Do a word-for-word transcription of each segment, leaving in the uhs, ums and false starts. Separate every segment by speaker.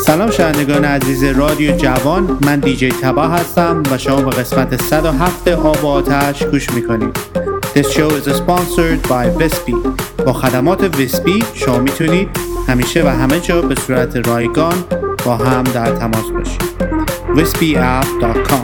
Speaker 1: سلام شنوندگان عزیز رادیو جوان، من دیجی تبا هستم و شما به قسمت صد و هفت آب و آتش گوش میکنید. This show is sponsored by ویسپی. با خدمات ویسپی شما میتونید همیشه و همه جا به صورت رایگان با هم در تماس باشید. ویسپی اپ دات کام.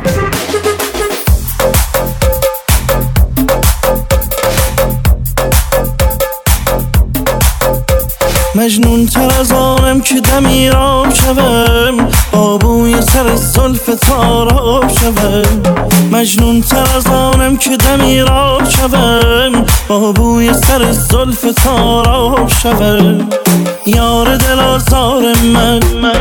Speaker 2: مجنون تر از آنم که دمیرام شوم، با بوی سر زلف تاراب شوم. مجنون تر از آنم که دمیرام شوم، با بوی سر زلف تاراب شوم. یار دل آزار من،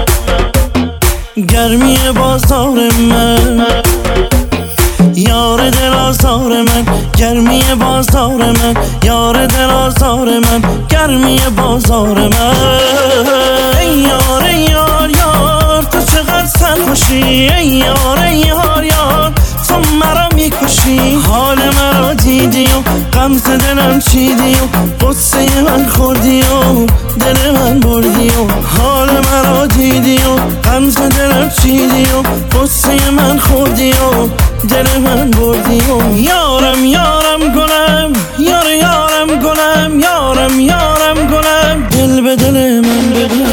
Speaker 2: گرمی بازار من. یار دل آزار من، گرمی بازار من. یار دل آزار من، گرمی بازار من. ای یار ای یار یار، تو چقدر سرخوشی. ای یار ای یار یار، تو مرا میکشی. حال مرا دیدی و غمزه دلم چیدی و قصه من خوردی و دل من بردی و حال مرا دیدی و غمزه دلم چیدی و قصه من خوردی و دل من بردی و یارم یارم گلم، یار یارم گلم، یارم یارم گلم، دل به دل من بده.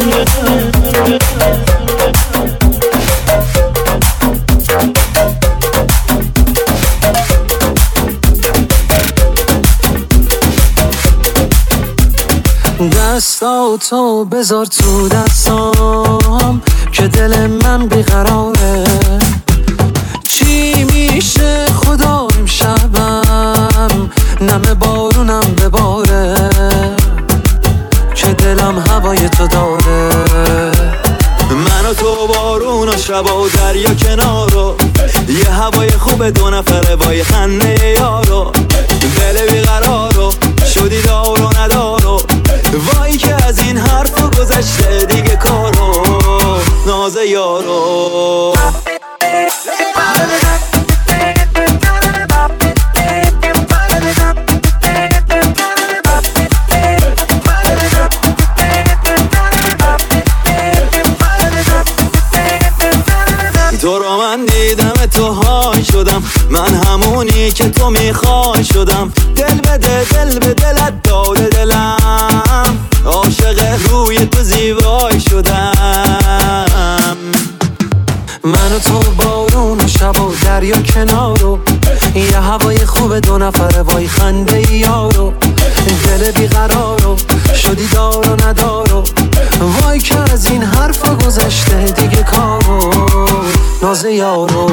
Speaker 3: دستاتو بذار تو دستام که دل من بیقراره. چی میشه خدا امشبم نم بارونم بباره، که دلم هوای تو داره.
Speaker 4: من و تو بارون و شب و دریا کنارو، یه هوای خوب دو نفره وای خنده یارو. دل بیقرارو شدی دار و ندارو، وای که از این حرفو گذشته دیگه کارو. ناز یارو تو رو من دیدم تو های شدم، من همونی که تو میخوای شدم. دل بده دل به دلت داده دلم، عاشق روی تو زیبای شدم.
Speaker 3: من و تو بارون و شب و دریا کنارو، یه هوای خوب دو نفره وای خنده یارو. دل بیقرارو شدی دار و ندارو، وای که از این حرفا گذشته دیگه کارو. ناز یارو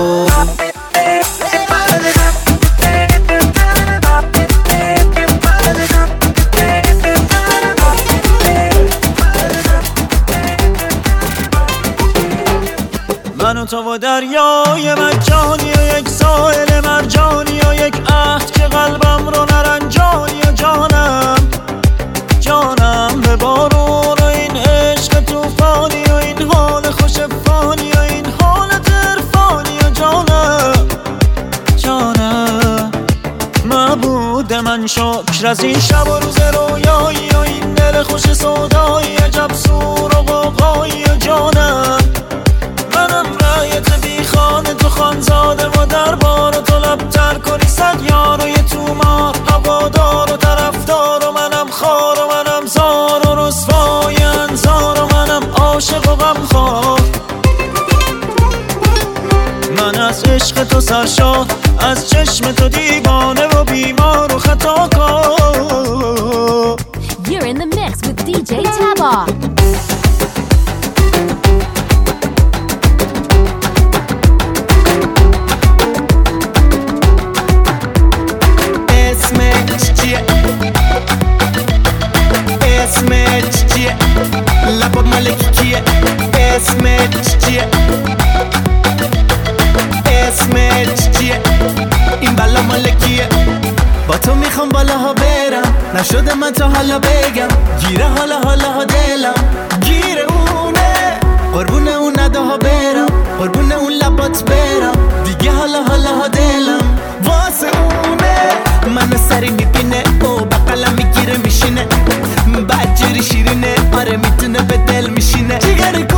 Speaker 5: من و تو و دریای مجانی و یک ساحل مرجانی و یک عهد که قلبم رو نرنجانی. و جانم جانم به بارون و این عشق توفانی و این حال خوش فانی و این حالت عرفانی. و جانم جانم معبود من شکر از این شب و روز رویایی و این دل خوش سودایی، عجب سور و غوغایی. و جانم منم رایت بی خانه تو خانزاده و دربار، و تو لبتر کنی صد یار و یه تومار هوادار و طرفدار. و منم خار و منم زار و رسوای انظار، و منم عاشق و غمخوار. من از عشق تو سرشار، از چشم تو دیوانه و بیمار و خطاکار.
Speaker 6: You're in the mix with دی جی Taba.
Speaker 7: اسمت چیه؟ لبا مالکی کیه؟ اسمت چیه؟ اسمت چیه؟ این بلا مالکیه. با تو میخوام بالاها برم، نشده من تا حالا بگم. گیره حالا حالا ها دلم، گیره اونه. قربون اون نده ها برم، قربون اون لبات برم. دیگه حالا حالا ها دلم واسه اونه. منو سری میبینه و بقلم میگیره میشینه، بعد جوری شیرینه. آره میتونه به دل میشینه. جیگر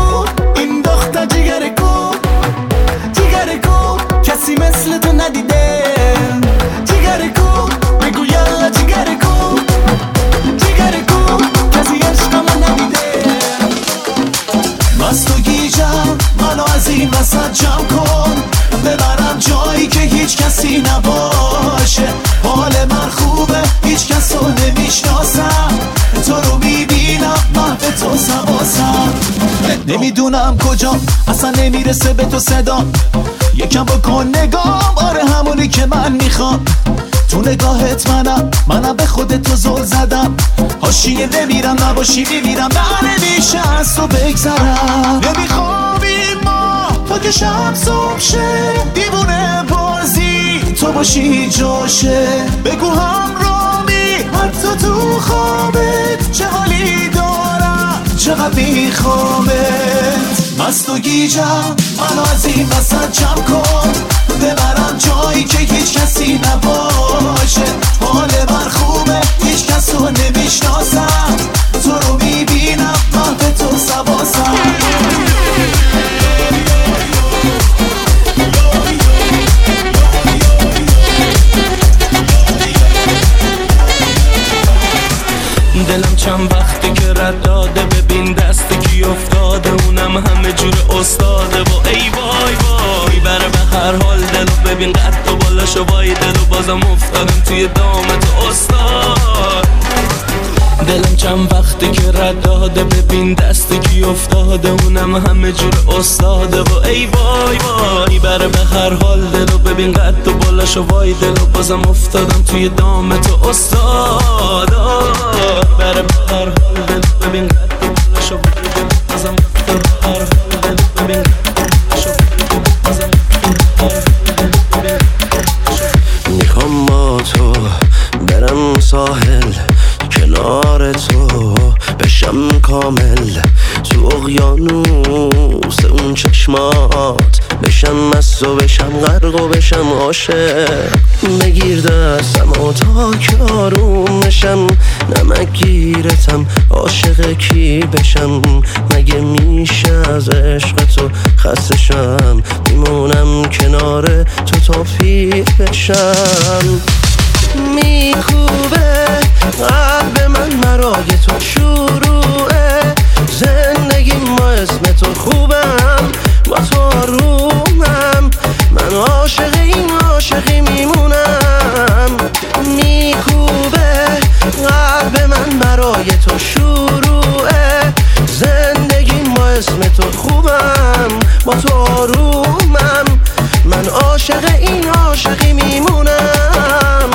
Speaker 7: وسط جمع کن، ببرم جایی که هیچ کسی نباشه. حال من خوبه هیچ کس رو نمیشناسم، تو رو میبینم محو تو سواسم. نمیدونم کجا اصلا نمیرسه به تو صدا، یکم بکن نگام، آره همونی که من میخوام. تو نگاهت منم، منم به خودت تو زل زدم. حاشیه نمیرم نباشی میمیرم، نه نمیشه از تو بگذرم. نمیخوابیم ما تا که شب صبح شه، دیوونه بازی تو باشی جاشه. بگو همرامی حتی تو خوابت، چه حالی دارم چقدر میخوامت. مست و گیجم منو از این وسط جمع کن، ببرم جایی که هیچ کسی نباشه. حال من خوبه هیچ کس رو نمیشناسم، تو رو میبینم محو تو سواسم.
Speaker 2: دلم چند وقتی که رد داده، ببین دستی کی افتاده، اونم همه جور استاده. و ای وای وای بره به هر حال دلو، ببین قد و بالاشو وای دلو، بازم افتادم توی دام تو استاد. دلم چند وقتی که رد داده، ببین دستی کی افتاده، اونم همه جور استاده. و ای وای وای بره به هر حال دلو، ببین قد و بالاشو وای دلو، بازم افتادم توی دام تو استاد. بره به هر حال دلو، ببین قد و بالاشو وای دلو، بازم افتادم به هر حال دلو، ببین قد و بالاشو وای دلو، بازم افتادم.
Speaker 8: میخوام با تو برم ساحل، کنار تو بشم کامل، تو اقیانوس اون چشمات بشم مست و بشم غرق و بشم عاشق. بگیر دستم و تا که آروم بشم، نمک گیرتم عاشق کی بشم. مگه میشه از عشق تو خسته شم، میمونم کنار تو تا پیر بشم. میکوبه قلب من مرای تو، شروعه زندگی ما اسم تو خوبم، با تو آرومم، من عاشق این عاشقی میمونم. میکوبه قلب من برای تو، شروعه زندگی ما اسم تو خوبم، با تو آرومم، من عاشق این عاشقی میمونم.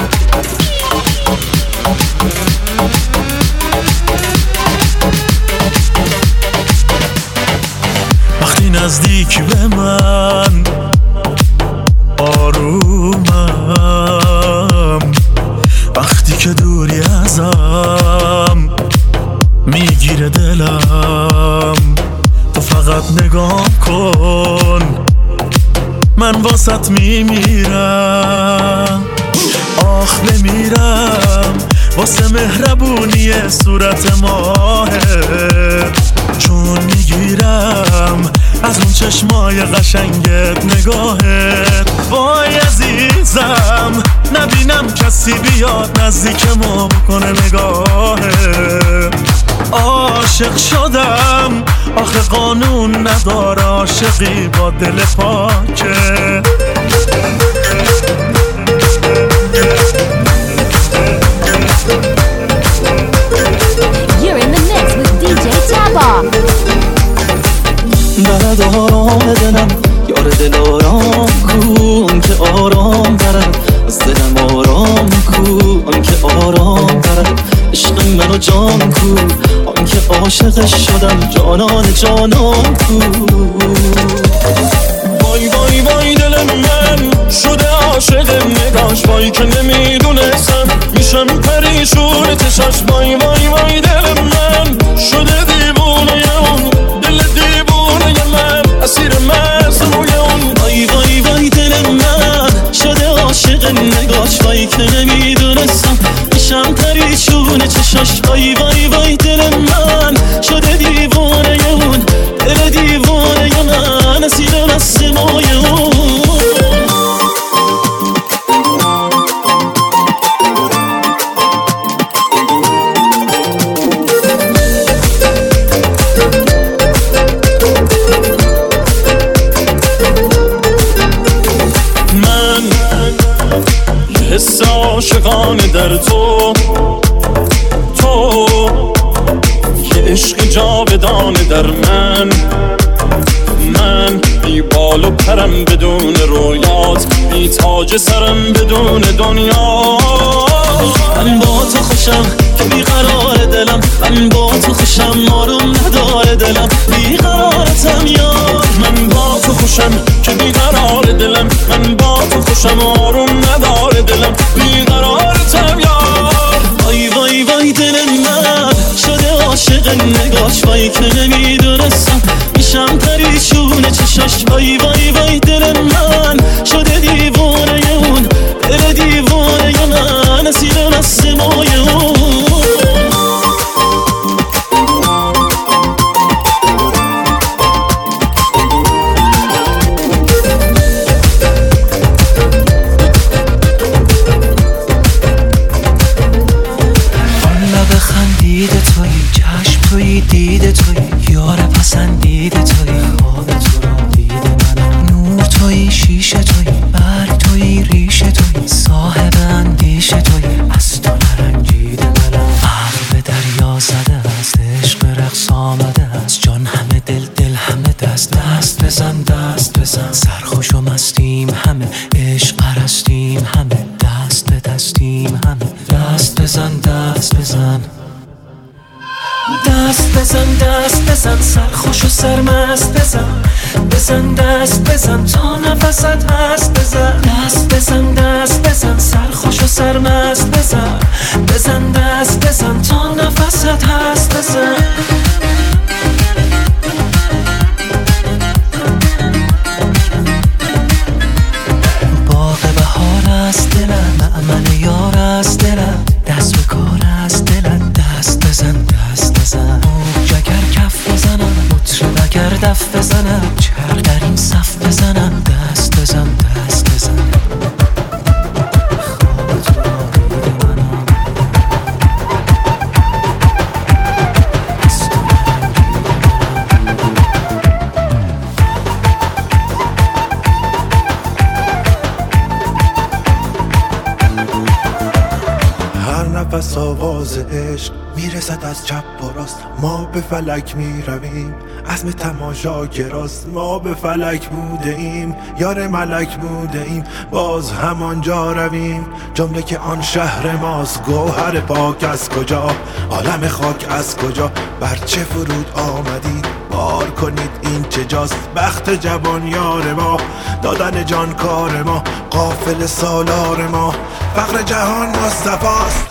Speaker 9: وقتی نزدیک به من آرومم، وقتی که دوری ازم میگیره دلم. تو فقط نگاه کن من واسط میمیرم. آخ بمیرم واسه مهربونی صورت ماهت، چون میگیرم از اون چشمای قشنگت نگاهت. وای عزیزم نبینم کسی بیاد نزدیک ما بکنه نگاهت. عاشق شدم آخه قانون نداره، عاشقی با دل پاکه.
Speaker 6: You're in the mix with دی جی Taba.
Speaker 3: برد آرام دلم، یار دل آرام کن که آرام برد از دلم، آرام کن که آرام برد عشق منو جان کو، آن که عاشقش شدم جانان جانان کو.
Speaker 2: وای وای وای دل من شده عاشق نگاش، وای که نمیدونستم میشم پریشون چشاش. وای وای وای دل من شده دیوونه اون، دل دیوونه من اسیر مزروی اون.
Speaker 3: وای وای وای دل من شده عاشق نگاش، وای که نمیدونستم میشم پریشون چشاش. وای وای وای دل من شده دیوونه اون، دل دیوونه من اسیر مزروی اون.
Speaker 9: سر من من بی بال و پرم بدون رویات، بی تاج سرم بدون دنیا. من با تو خوشم که بی قرار دلم، من با تو خوشم آروم نداره دلم، بی قرارتم یار. من با تو خوشم که بی قرار دلم، من با تو خوشم آروم نداره دلم، بی قرارتم یار. وای وای وای دل من شده عاشق نگاش، وای که نمیدونستم میشم پریشون چشاش. وای وای وای دل من شده دیوانه اون، دل دیوانه من اسیر نسمای اون.
Speaker 3: دیده توی یار پسندیده توی، خواب تو را دیده منم، نور توی شیشه توی، برگ توی ریشه توی، صاحب اندیشه توی، از تو نرنجیده منم. عقل به دریا زده است، عشق رقص آمده است، جان همه دل دل همه دست، دست بزن دست بزن، سرخوش و مستیم همه، عشق پرستیم همه، دست به دستیم همه، دست بزن دست بزن، دست بزن دست بزن، سرخوش و سرمست بزن، بزن دست بزن تا نفست هست، بزن دست بزن دست بزن، سرخوش و سرمست بزن، بزن دست بزن تا نفست هست، بزن. باغ بهار است دلم، معمل یار است دلم، دست به کار است دلم، دست بزن دست بزن، موج اگر کف بزنم، مطرب اگر دف بزنم، چرخ در این صف بزنم، دست بزن دست بزن. خواب تو را دیده منم، از تو
Speaker 10: نفس آواز عشق میرسد از چپ و راست، ما به فلک میرویم عزم تماشاگراست، ما به فلک بوده ایم یار ملک بوده ایم، باز همانجا رویم، جمله که آن شهر ماست. گوهر پاک از کجا، عالم خاک از کجا، بر چه فرود آمدید بار کنید این چه جاست. بخت جوان یار ما، دادن جان کار ما، قافل سالار ما، فقر جهان مصطفاست.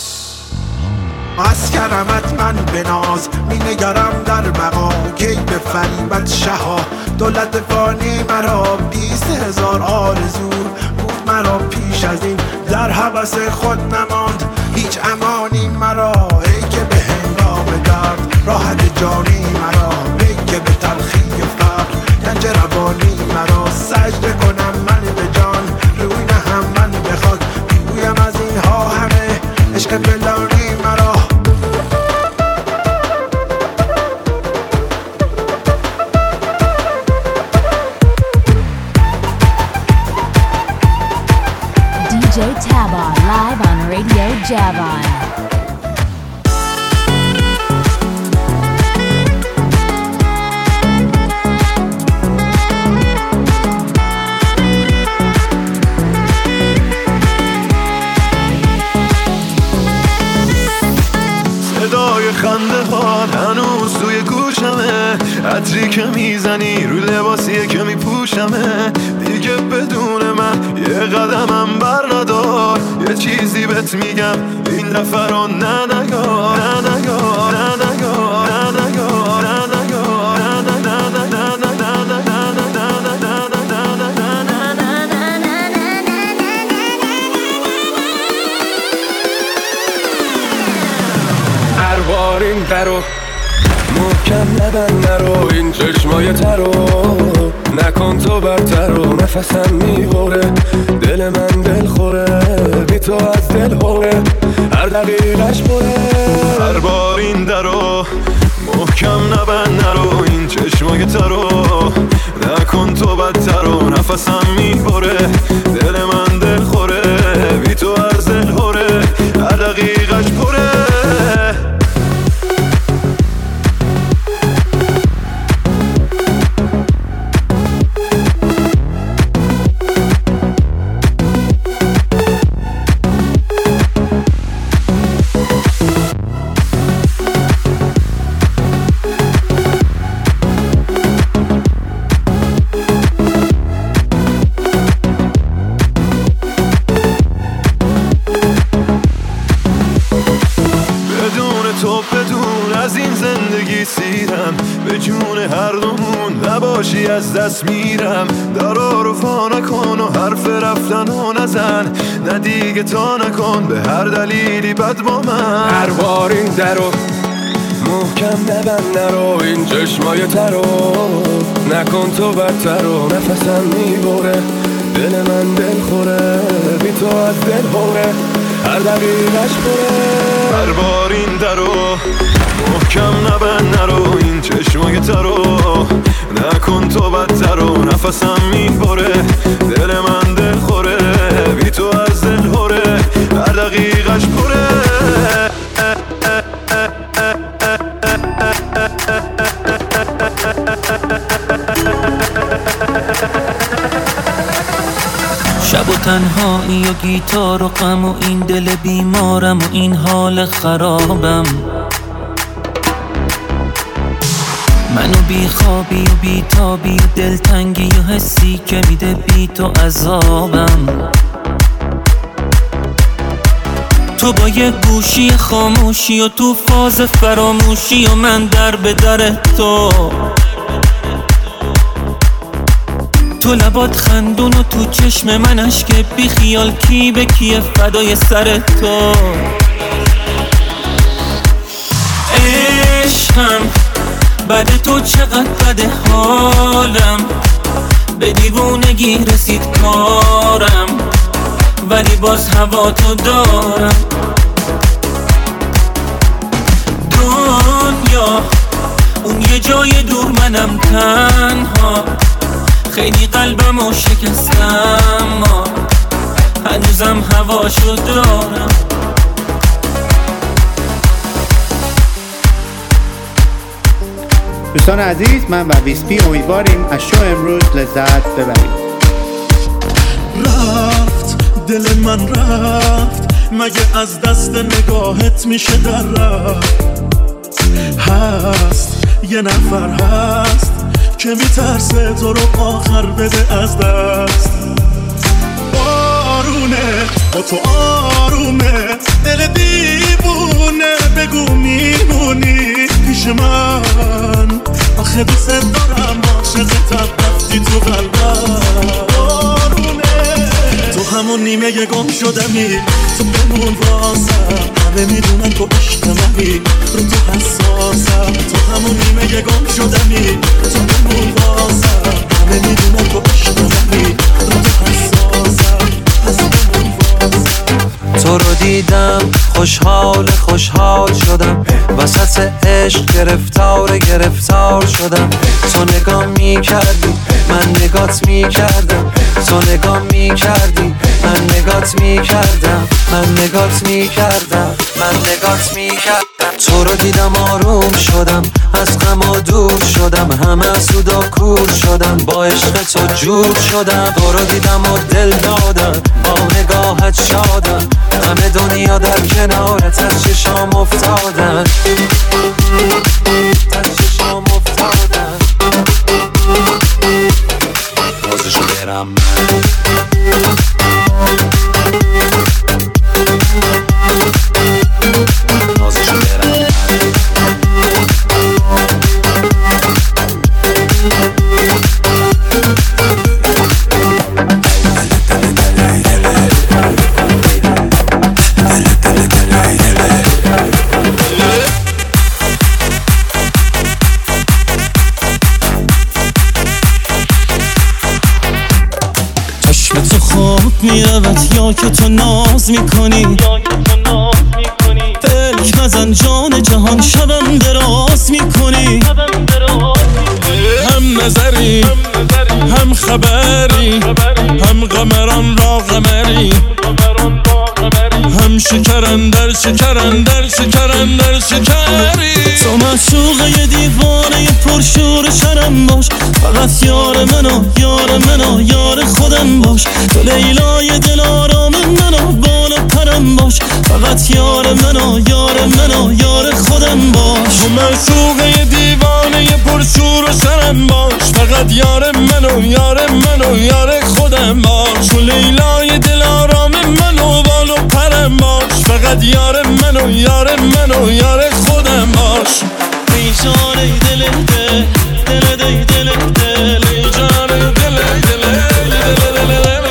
Speaker 10: از کرمت من به ناز می نگرم در مقام، کی به فریبت شها دولت فانی مرا، بیست هزار آرزو بود مرا پیش از این، در هوس خود نماند هیچ امانی مرا. ای که به هنگام درد راحت جانی مرا، ای که به تلخی فقر گنج روانی مرا. سجده کنم من به جان روی نهم من به خاک، بگویم از اینها همه عشق پلانی مرا.
Speaker 6: دی جی Taba live on Radio Javon.
Speaker 9: صدای خنده ها هنوز توی گوشمه، عطری که میزنی رو لباسیه که میپوشمه، دیگه بدون من یه قدمم بر ندار. یه چیزی بهت میگم این دفعه رو نه نگار، نه نگار، نه نگار، نه نگار، نه نگار،
Speaker 11: هر بار این درو محکم نبند نرو، این چشمای ترو نکن تو برتر و نفسم میبره، دل من دل خوره بی تو از دل خوره، هر دقیقش بره.
Speaker 9: هر بار این درو محکم نبند نرو، این چشمای ترو نکن تو بدتر و نفسم میبره، دل من دل خوره بی تو از دل خوره، هر دقیقش پره.
Speaker 10: از این زندگی سیرم، به جون هر دومون نباشی از دست میرم. درا رو فا نکن و حرف رفتن و نزن، نه دیگه تا نکن به هر دلیلی بد با من.
Speaker 11: هر بار این درو محکم نبند، نرو این چشمای ترو نکن تو بدتر و نفسم میبره، دل من دل خوره بی تو از دل خوره، هر دقیقش بره.
Speaker 10: هر بار این درو محکم نبند، نرو این چشمای ترو نکن تو بدتر و نفسم میبره، دل من دل خوره بی تو از دل خوره، هر دقیقش بره.
Speaker 12: شب و تنهایی و گیتار و غم و این دل بیمارم و این حال خرابم، منو بی خوابی و بی تابی و دلتنگی و حسی که میده بی تو عذابم. تو با یه گوشی خاموشی و تو فاز فراموشی و من در به در تو، تو لبات خندون و تو چشم من اشک بی خیال، کی به کیه فدای سر تو. عشقم بعد تو چقدر بده حالم، به دیوونگی رسید کارم ولی باز هوا تو دارم. دنیا اون یه جای دور منم تنها، خیلی قلبمو شکستم ما هنوزم هواشو دارم.
Speaker 1: دوستان عزیز، من و ویسپی امیدواریم از شو امروز لذت ببرید.
Speaker 2: رفت دل من رفت، مگه از دست نگاهت میشه در رفت. هست یه نفر هست که میترسه تو رو آخر بده از دست. بارونه با تو آرومه، دل دیوونه بگو میمونی پیش من، آخه دوست دارم عاشقتم رفتی تو قلبم. بارونه تو همون نیمه گم شدمی، تو بمون واسم، همه میدونن تو عشق منی، رو تو حساسم. تو همون نیمه گم شدمی، تو بمون واسم، همه میدونن تو عشق منی، رو تو حساسم.
Speaker 3: تو رو دیدم خوشحال خوشحال شدم، وسط عشق گرفتار گرفتار شدم. تو نگاه می کردی من نگات می کردم، تو نگاه می کردی من نگات می کردم، من نگات می کردم، من نگات می کردم. تو رو دیدم آروم شدم، از غم و دور شدم، همه سود و کور شدم، با عشق تو جور شدم. تو رو دیدم و دل دادم، با نگاهت شادم، همه دنیا در کنارت از چشام افتادن، از چشام افتادن. بازشو برم من بازشو برم من
Speaker 2: میرود یا که تو ناز میکنی، فکر نزن جان جهان شبم دراز میکنی. هم نظری هم خبری، هم قمران را قمری، هم شکرن در شکرن در شکرن در شکری. تو معشوقه دیوانه پرشور شرم باش، فقط یار منو یار منو یار خودم باش. تو لیلای دل آرام منو بالا پرم باش، فقط یار منو یار منو یار خودم باش.
Speaker 11: تو معشوقه دیوانه پرشور و شرم باش، فقط یار منو یار منو یار خودم باش. تو لیلای دل آرام منو بالا پرم باش، فقط یار منو یار منو یار خودم باش.
Speaker 2: باش ای جان ای دل دل دل دل دل دل ای جان ای دل دل دل دل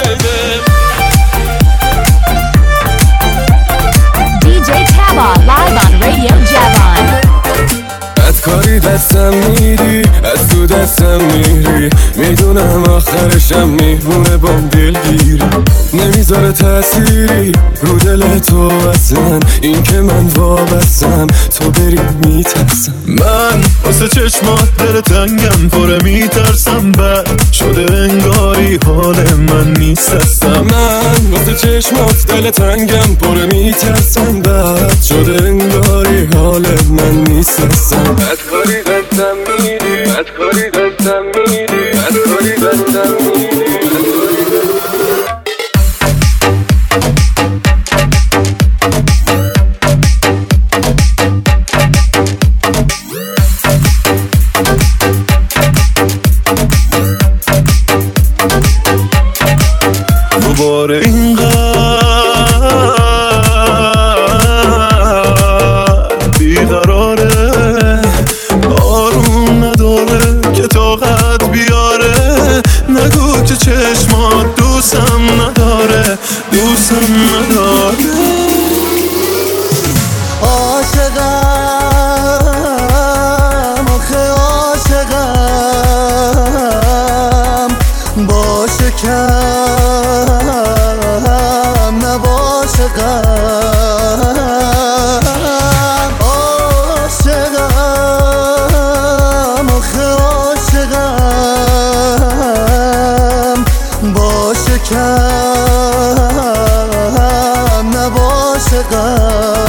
Speaker 6: دی جی Taba live on Radio Javon.
Speaker 11: از کاری دستم میری از تو دستم میری میدونم آخرشم میمونه بام دلگیری نمیذاره تأثیری رو دل تو اصلا این که من وابستم تو بری میترسم
Speaker 9: من واسه چشمات دل تنگم پره میترسم بد شده انگاری حال من نیست هستم
Speaker 11: من واسه چشمات دل تنگم پره میترسم بد شده انگاری حال من نیست هستم بدکاری دستم میری بدکاری دستم میری بدکاری دستم میری
Speaker 9: دوباره اینقدر بیقراره آروم نداره که طاقت بیاره نگو که چشمات دوستم نداره دوستم نداره
Speaker 2: عاشقم آخه عاشقم باشه کم نباشه غم عاشقم آخه عاشقم باشه کم نباشه غم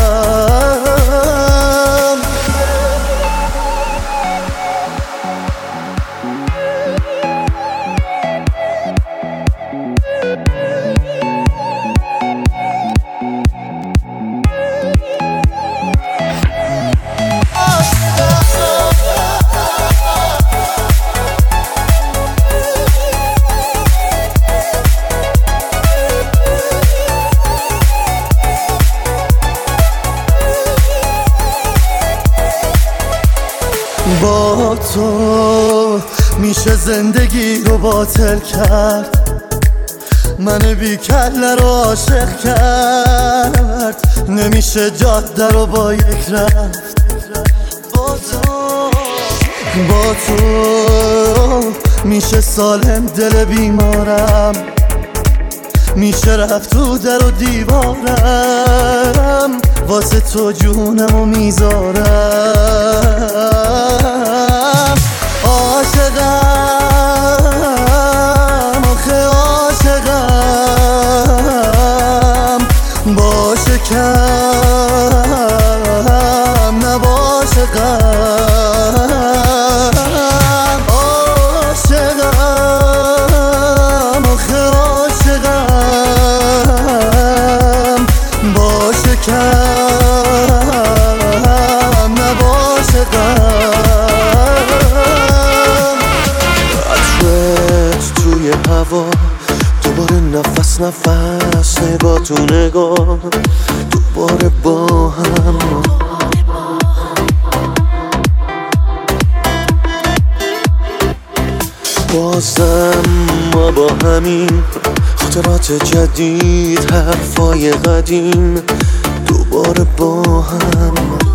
Speaker 2: با تو میشه زندگی رو باطل کرد من بی کله رو عاشق کرد نمیشه جاده رو با یک رفت با تو با تو میشه سالم دل بیمارم میشه رفت تو در و دیوارم واسه تو جونمو میذارم عاشقم آخه عاشقم باشه کم نباشه غم عاشقم آخه عاشقم باشه کم نباشه غم عطرت توی هوا دوباره نفس نفس نگاه تو نگاه دوباره با هم بازم ما با همین خاطرات جدید حرفای قدیم دوباره با هم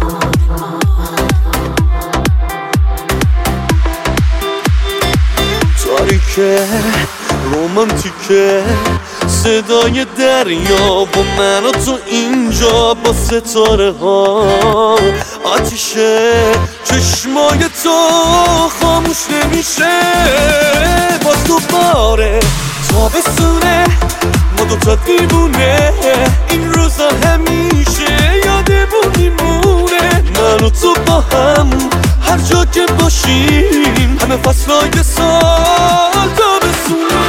Speaker 2: تاریکه رومانتیکه صدای دریا با من و تو اینجا با ستاره ها آتیشه چشمای تو خاموش نمیشه باز دوباره تابستونه ما دوتا دیوونه این روزا همیشه یادمون میمونه من و تو با هم هر جا که باشیم همه فصلای سال تابستونه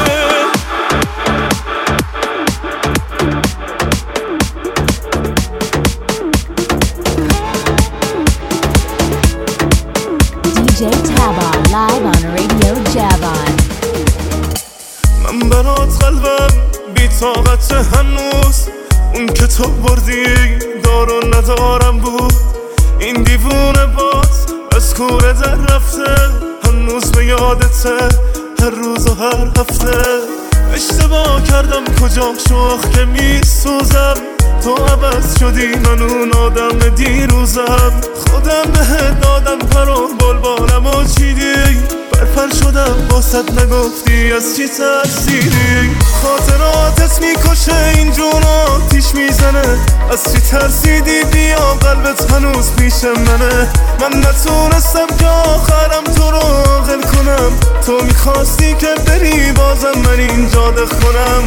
Speaker 6: دی جی Taba live on Radio Javon.
Speaker 9: من برات قلبم بی طاقت هنوز اون که تو بردی دارو ندارم بود
Speaker 13: این دیوونه باز از کوره در رفته، هنوز به یادته هر روز و هر هفته. اشتباه کردم کجا شوخ که می سوزم، تو عوض شدی من اون آدم دیروزم. خودم بهت دادم پر و بلبالم و چیدی، برپر شدم باست نگفتی از چی ترسیدی. خاطراتت میکشه این جون آتیش میزنه، از چی ترسیدی بیا قلبت هنوز پیش منه. من نتونستم که آخرم تو رو عاقل کنم، تو میخواستی که بری بازم من اینجا دخ کنم.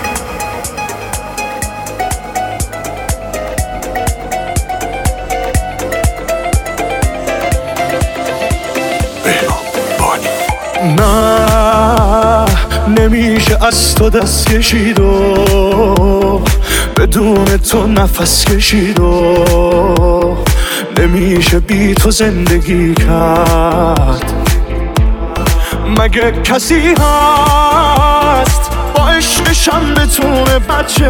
Speaker 10: نه نمیشه از تو دست کشید و بدون تو نفس کشید و نمیشه بی تو زندگی کرد. مگه کسی هست با عشقشم بتونه بچه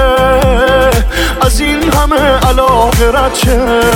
Speaker 10: از این همه علاقه رچه؟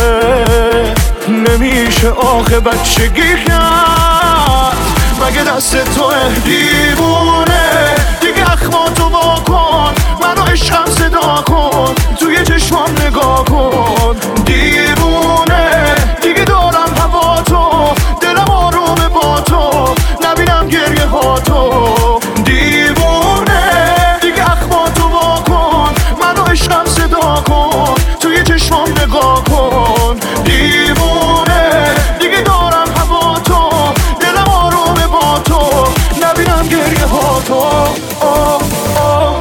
Speaker 10: نمیشه آخه بچگی کرد. مگه دست تو دیوونه دیگه اخماتو واکن، منو عشقم صدا کن، توی چشمام نگاه کن. دیوونه دیگه دارم هوا تو، دلم آرومه با تو، نبینم گریه ها تو. دیوونه دیگه اخماتو واکن، منو عشقم صدا کن، توی چشمام نگاه کن. دیوونه دیگه دارم هوا تو، دلم آرومه با تو، نبینم گریه ها تو. آه آه.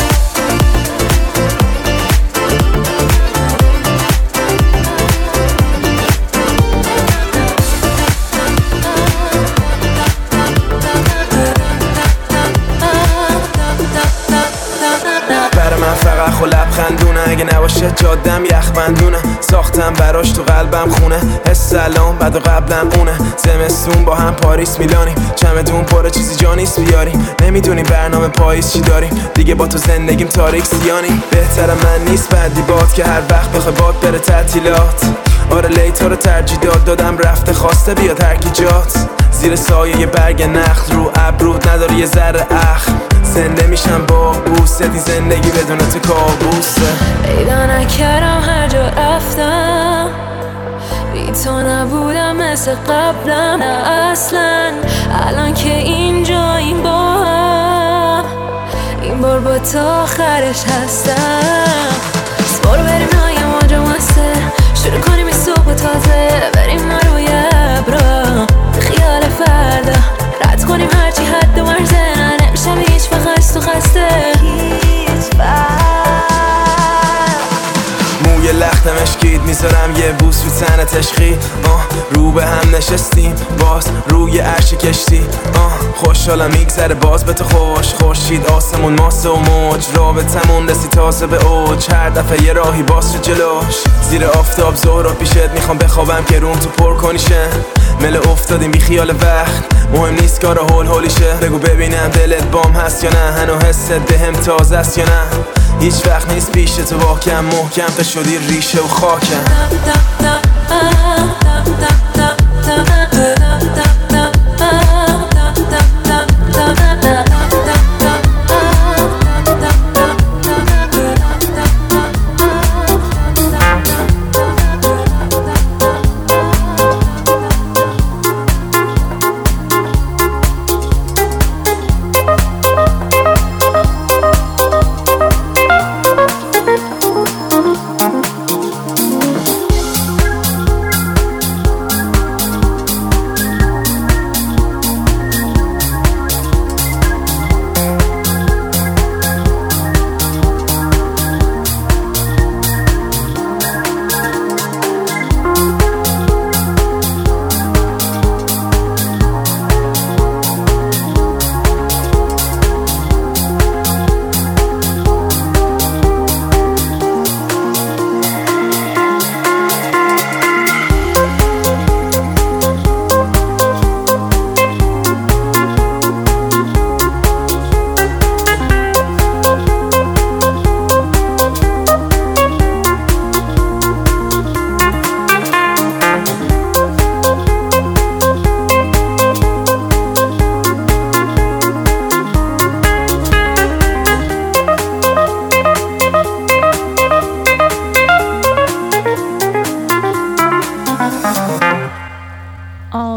Speaker 14: فقط خو لبخندونه، اگه نباشه جادم یخبندونه. ساختم براش تو قلبم خونه، حس سلام بعد و قبلم اونه. زمستون با هم پاریس میلانیم، چمدون پر چیزی جا نیست بیاریم. نمیدونیم برنامه پاییز چی داریم، دیگه با تو زندگیم تاریک سیانیم. بهتره من نیست بعدی باد که هر وقت بخوای باد بره تعطیلات. آره لیتا رو ترجیح داد دادم رفته خواسته بیاد هر کی جات. زیر سایه یه برگ نخل رو ابرود نداره یه ذره اخم. زنده میشم با بوست، این زندگی بدون تو کابوسه.
Speaker 15: پیدا نکردم هر جا رفتم، بی تو نبودم مثل قبلم. نه اصلا الان که اینجا این با هم، این بار با تو آخرش هستم. سپار بریم نای ماجا مسته، شروع کنیم این صبح تازه، بریم ما روی ابرا خیال فردا، رد کنیم هرچی حد و مرزه. نمیشم هیچ وقت تو خسته هیچ
Speaker 14: موی لختم اشکید میذارم یه بوس رو تن تشخی. آه رو به هم نشستیم باز روی عرش کشتی. آه خوشحالم میگذره باز به تو خوش، خورشید آسمون ماسه و موج، رابطمون رسی تازه به اوج. هر دفعه یه راهی باز شد جلوش، زیر آفتاب ظهر پیشت میخوام بخوابم که روم تو پر کنیشه. مل افتادیم بی خیال وقت، مهم نیست کار هول هولیشه. بگو ببینم دلت بام هست یا نه، هنو حست بهم تازه است یا نه. هیچ وقت نیست پیش تو واکم، محکم تا شدی ریشه و خاکم.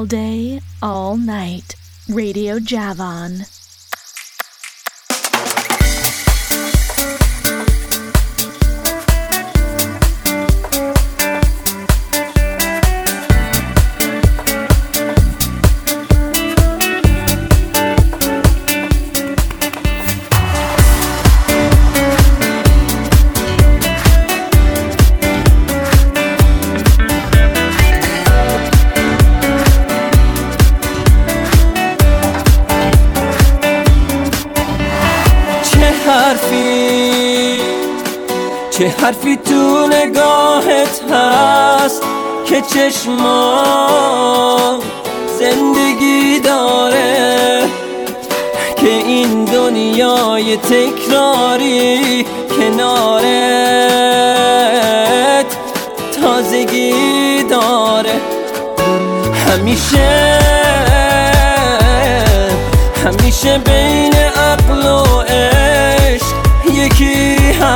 Speaker 6: All day, all night. Radio Javan.
Speaker 16: چه حرفی تو نگاهت هست که چشما زندگی داره، که این دنیای تکراری کنارت تازگی داره. همیشه همیشه بین عقل و عشق یکی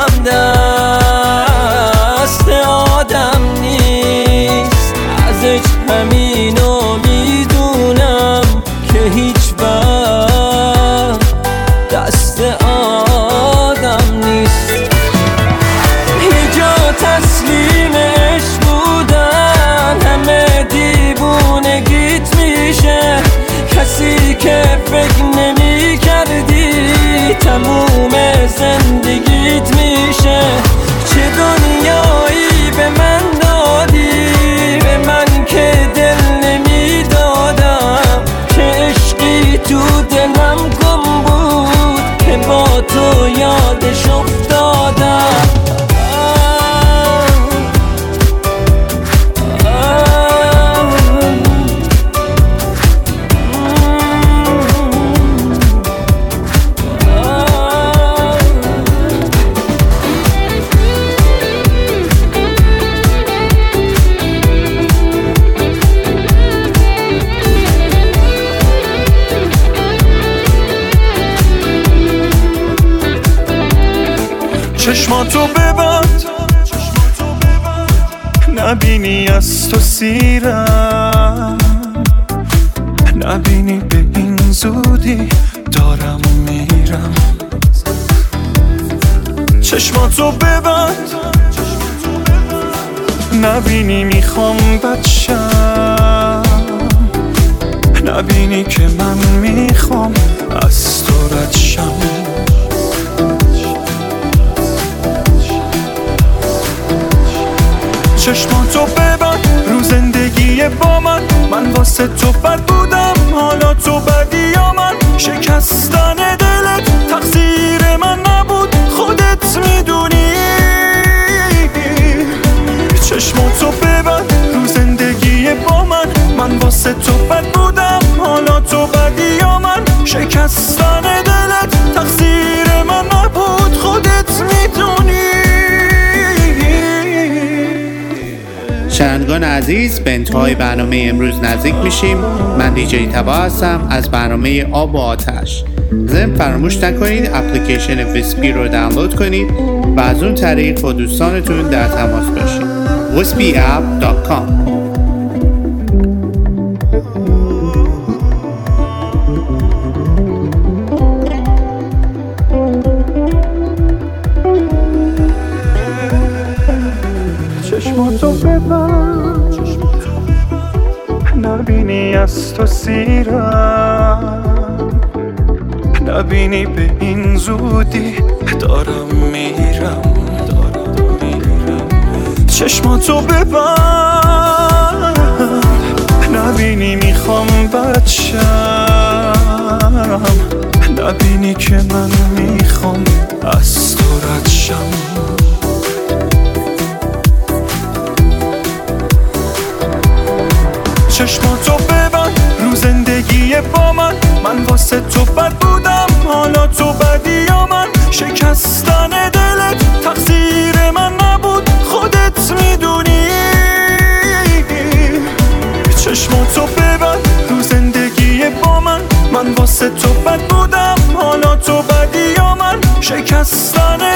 Speaker 16: همدست آدم نیست. ازش همینو میدونم که هیچ وقت دست آدم نیست. یه جا تسلیم عشق بودن همه دیوونگیت میشه، کسی که فکر نمی کردی تموم زندگیت میشه. چه دنیایی به من دادی، به من که دل نمی دادم، چه عشقی تو دلم گم بود که با تو یادش افتادم.
Speaker 13: چشماتو ببند نبینی از تو سیرم، نبینی به این زودی دارم میرم. چشماتو ببند نبینی میخوام بچم، نبینی که من میخوام از تو رد شم. چشماتو ببند رو زندگی با من، من واسه تو بد بودم حالا تو بدی یا من. شکستن دلت تقصیر من نبود خودت میدونی. چشماتو ببند رو زندگی با من، من واسه تو بد بودم حالا تو بدی یا من. شکستن دلت تقصیر من نبود خودت میدونی.
Speaker 1: شنوندگان عزیز، به انتهای برنامه امروز نزدیک میشیم. من دیجی تبا هستم از برنامه آب و آتش. ضمن فراموش نکنید اپلیکیشن ویسپی رو دانلود کنید و از اون طریق با دوستانتون در تماس باشید. ویسپی اپ دات کام.
Speaker 13: چشماتو ببند نبینی از تو سیرم، نبینی به این زودی دارم میرم. چشماتو ببند نبینی میخوام بچم، نبینی که من میخوام از تو رد شم. چشماتو ببند رو زندگی با من، من واسه تو بد بودم حالا تو بدی یا من. شکستن دلت تقصیر من نبود خودت میدونی. چشماتو ببند رو زندگی با من، من واسه تو بد بودم حالا تو بدی یا من. شکستن